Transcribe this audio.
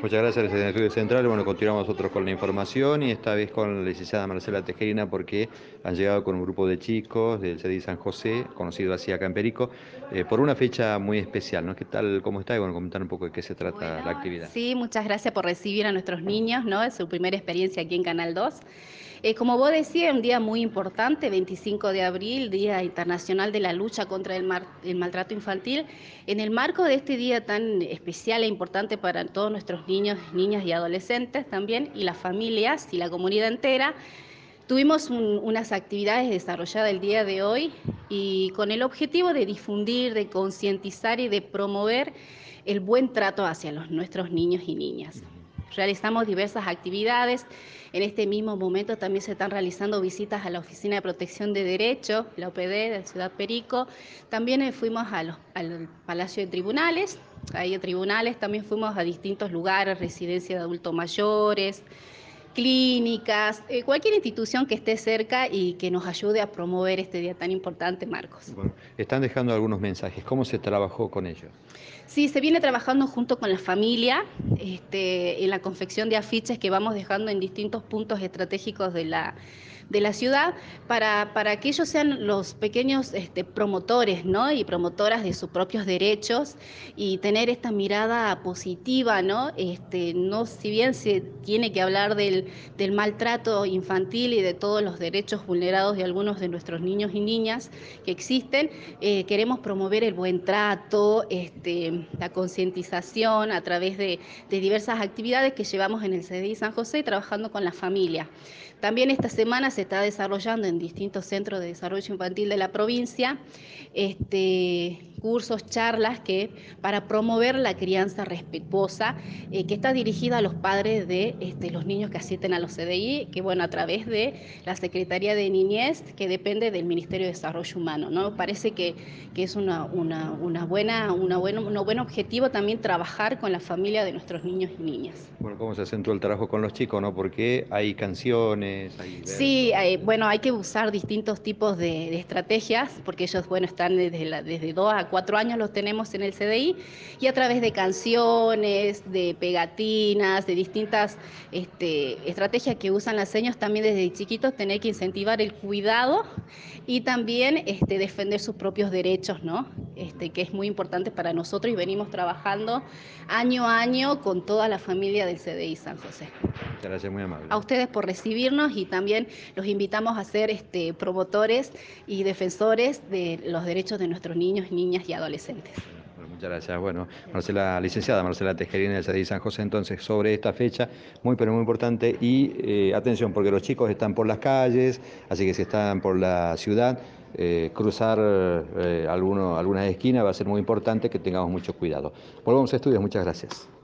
Muchas gracias, en el Estudio Central. Bueno, continuamos nosotros con la información y esta vez con la licenciada Marcela Tejerina porque han llegado con un grupo de chicos del CDI San José, conocido así acá en Perico, por una fecha muy especial, ¿no? ¿Qué tal, cómo está? Y bueno, comentar un poco de qué se trata la Bueno, actividad. sí, muchas gracias por recibir a nuestros niños, ¿no? Es su primera experiencia aquí en Canal 2. Como vos decías, un día muy importante, 25 de abril, Día Internacional de la Lucha contra el Maltrato Infantil. En el marco de este día tan especial e importante para todos nuestros niños, niñas y adolescentes también, y las familias y la comunidad entera, tuvimos unas actividades desarrolladas el día de hoy y con el objetivo de difundir, de concientizar y de promover el buen trato hacia nuestros niños y niñas. Realizamos diversas actividades. En este mismo momento también se están realizando visitas a la Oficina de Protección de Derechos, la OPD de Ciudad Perico. También fuimos al Palacio de Tribunales. Ahí de tribunales también fuimos a distintos lugares, residencias de adultos mayores, clínicas, cualquier institución que esté cerca y que nos ayude a promover este día tan importante, Marcos. Bueno, están dejando algunos mensajes. ¿Cómo se trabajó con ellos? Sí, se viene trabajando junto con la familia en la confección de afiches que vamos dejando en distintos puntos estratégicos de la ciudad para que ellos sean los pequeños promotores, ¿no? Y promotoras de sus propios derechos y tener esta mirada positiva, ¿no? No, si bien se tiene que hablar del maltrato infantil y de todos los derechos vulnerados de algunos de nuestros niños y niñas que existen, queremos promover el buen trato, la concientización a través de diversas actividades que llevamos en el CDI San José trabajando con la familia. También esta semana se está desarrollando en distintos centros de desarrollo infantil de la provincia cursos, charlas para promover la crianza respetuosa, que está dirigida a los padres de los niños que asisten a los CDI, que bueno, a través de la Secretaría de Niñez, que depende del Ministerio de Desarrollo Humano, ¿no? Parece que es un buen objetivo también trabajar con la familia de nuestros niños y niñas. Bueno, ¿cómo se acentúa el trabajo con los chicos, no? Porque hay canciones, hay Sí, versos. bueno, hay que usar distintos tipos de estrategias, porque ellos, bueno, están desde 2 a 4 años los tenemos en el CDI, y a través de canciones, de pegatinas, de distintas estrategias que usan las señas, también desde chiquitos tener que incentivar el cuidado y también defender sus propios derechos, ¿no? Que es muy importante para nosotros y venimos trabajando año a año con toda la familia del CDI San José. Muchas gracias, muy amable. A ustedes por recibirnos y también los invitamos a ser promotores y defensores de los derechos de nuestros niños, niñas y adolescentes. Bueno, muchas gracias. Bueno, Marcela, licenciada Marcela Tejerina del CDI San José, entonces, sobre esta fecha, muy pero muy importante, y atención, porque los chicos están por las calles, así que si están por la ciudad, cruzar algunas esquinas va a ser muy importante que tengamos mucho cuidado. Volvamos a estudios, muchas gracias.